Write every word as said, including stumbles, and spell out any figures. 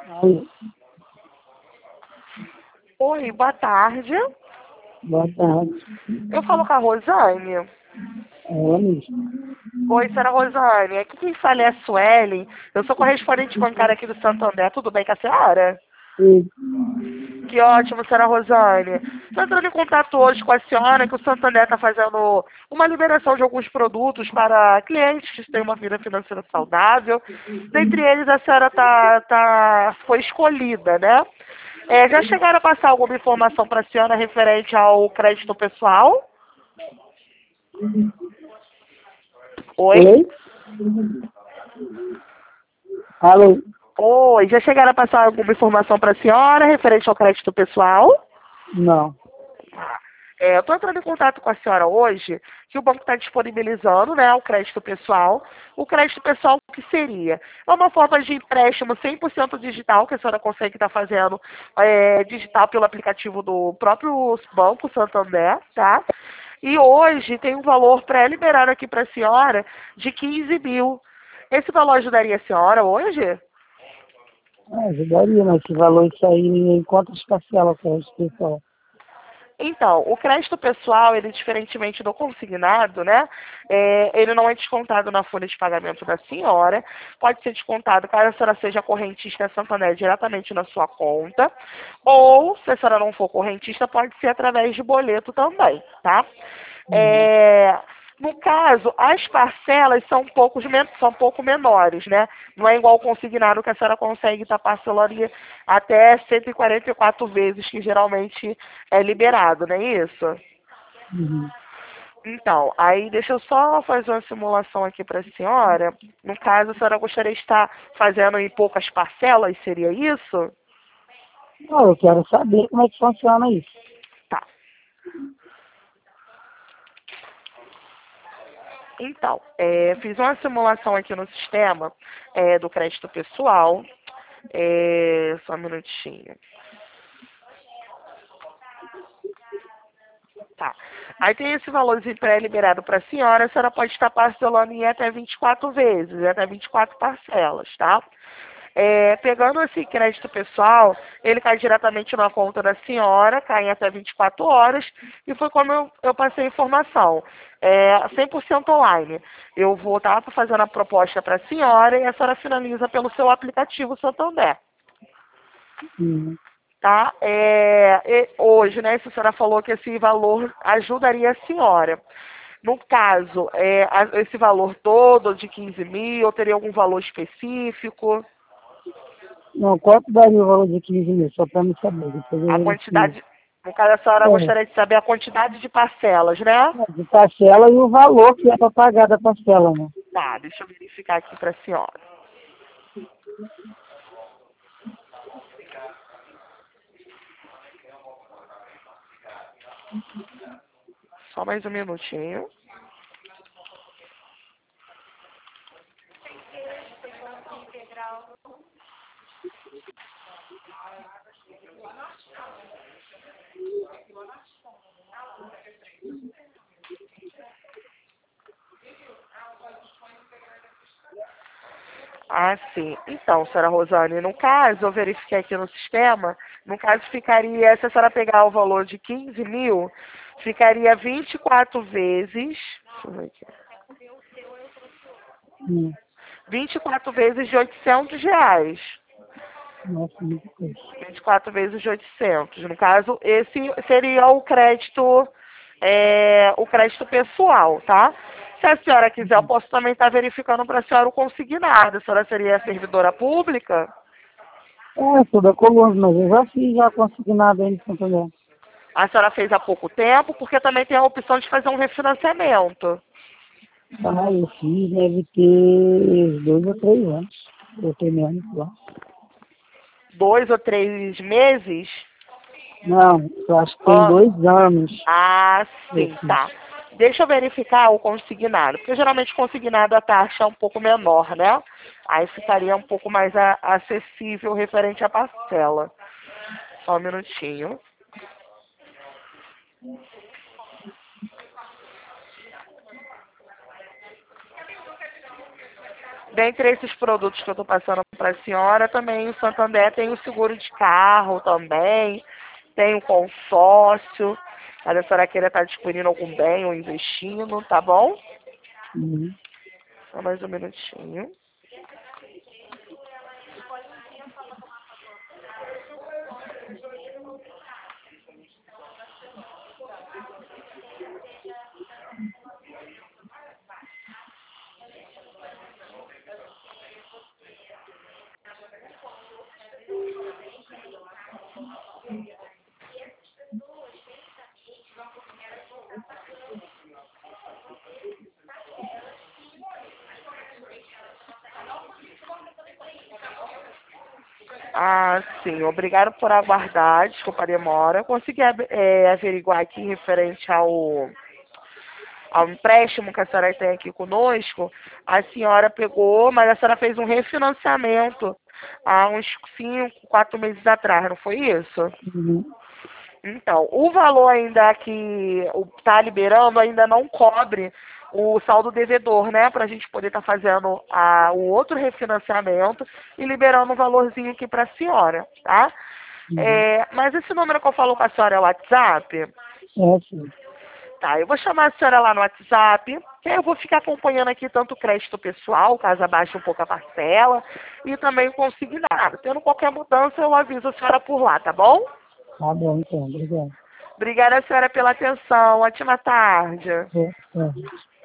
Alô, Oi, boa tarde. boa tarde. Eu falo com a Rosane. É ela mesmo. Oi, senhora Rosane. Aqui quem fala é a Suelen. Eu sou correspondente bancária aqui do Santander. Tudo bem com a senhora? E, Que ótimo, senhora Rosane. Estou entrando em contato hoje com a senhora que o Santander está fazendo uma liberação de alguns produtos para clientes que têm uma vida financeira saudável. Dentre eles, a senhora tá, tá, foi escolhida, né? É, já chegaram a passar alguma informação para a senhora referente ao crédito pessoal? Oi? oi? Alô? Oi, já chegaram a passar alguma informação para a senhora referente ao crédito pessoal? Não. É, eu estou entrando em contato com a senhora hoje, que o banco está disponibilizando, né, o crédito pessoal. O crédito pessoal, o que seria? É uma forma de empréstimo cem por cento digital, que a senhora consegue estar fazendo é, digital pelo aplicativo do próprio Banco Santander, tá? E hoje tem um valor pré-liberado aqui para a senhora de quinze mil. Esse valor ajudaria a senhora hoje? Ah, ajudaria, mas esse valor isso aí em quantas parcelas para esse pessoal? Então, o crédito pessoal, ele diferentemente do consignado, né? É, ele não é descontado na folha de pagamento da senhora. Pode ser descontado caso a senhora seja correntista Santander diretamente na sua conta. Ou, se a senhora não for correntista, pode ser através de boleto também, tá? Uhum. É, no caso, as parcelas são, poucos, men- são um pouco menores, né? Não é igual o consignado que a senhora consegue estar parcelando em até cento e quarenta e quatro vezes, que geralmente é liberado, não é isso? Uhum. Então, aí deixa eu só fazer uma simulação aqui para a senhora. No caso, a senhora gostaria de estar fazendo em poucas parcelas, seria isso? Não, eu quero saber como é que funciona isso. Tá. Então, é, fiz uma simulação aqui no sistema é, do crédito pessoal. É, só um minutinho. Tá. Aí tem esse valorzinho pré-liberado para a senhora, a senhora pode estar parcelando em até vinte e quatro vezes, até vinte e quatro parcelas, tá? É, pegando esse crédito pessoal, ele cai diretamente na conta da senhora, cai em até vinte e quatro horas, e foi como eu, eu passei a informação. É cem por cento online. Eu vou estar fazendo a proposta para a senhora e a senhora finaliza pelo seu aplicativo Santander. Uhum. Tá? É, e hoje, né, a senhora falou que esse valor ajudaria a senhora. No caso, é, a- esse valor todo de quinze mil, ou teria algum valor específico? Não, quanto daria o valor de quinze mil? Só para me saber, depois eu A verifico. quantidade, no caso, a senhora É, gostaria de saber a quantidade de parcelas, né? é, de parcela e o valor que é para pagar da parcela, né? Tá, deixa eu verificar aqui para a senhora. Só mais um minutinho. Ah, sim. Então, senhora Rosane, no caso, eu verifiquei aqui no sistema, no caso ficaria, se a senhora pegar o valor de quinze mil, ficaria vinte e quatro vezes, deixa eu ver aqui, Hum. vinte e quatro vezes de oitocentos reais. Nossa, muito coisa. vinte e quatro vezes de oitocentos. No caso, esse seria o crédito, é, o crédito pessoal, tá? Se a senhora quiser, eu posso também estar verificando para a senhora o consignado. A senhora seria servidora pública? É, sou da Colômbia, mas eu já fiz já consignado aí no Santander. A senhora fez há pouco tempo, porque também tem a opção de fazer um refinanciamento. Ah, eu fiz, deve ter dois ou três anos. Eu tenho menos lá. Dois ou três meses? Não, eu acho que tem Ó, dois anos ah, eu sim, fiz. tá. Deixa eu verificar o consignado, porque geralmente consignado a taxa é um pouco menor, né? Aí ficaria um pouco mais a- acessível referente à parcela. Só um minutinho. dentre esses produtos que eu estou passando para a senhora, também o Santander tem o seguro de carro também, tem o consórcio, caso a senhora queira estar adquirindo algum bem ou investindo, tá bom? Uhum. Só mais um minutinho. Ah, sim. Obrigado por aguardar. Desculpa a demora. Eu consegui é, averiguar aqui referente ao, ao empréstimo que a senhora tem aqui conosco. A senhora pegou, mas a senhora fez um refinanciamento há uns cinco, quatro meses atrás, não foi isso? Uhum. Então, o valor ainda que está liberando ainda não cobre o saldo devedor, né? Para a gente poder estar tá fazendo a, o outro refinanciamento e liberando um valorzinho aqui para a senhora, tá? Uhum. É, mas esse número que eu falo com a senhora é o WhatsApp? É, sim. Tá, eu vou chamar a senhora lá no WhatsApp, que aí eu vou ficar acompanhando aqui tanto o crédito pessoal, caso abaixe um pouco a parcela, e também o consignado. Tendo qualquer mudança, eu aviso a senhora por lá, tá bom? Tá bom, então. Obrigado. Obrigada, senhora, pela atenção. Ótima tarde. É, é.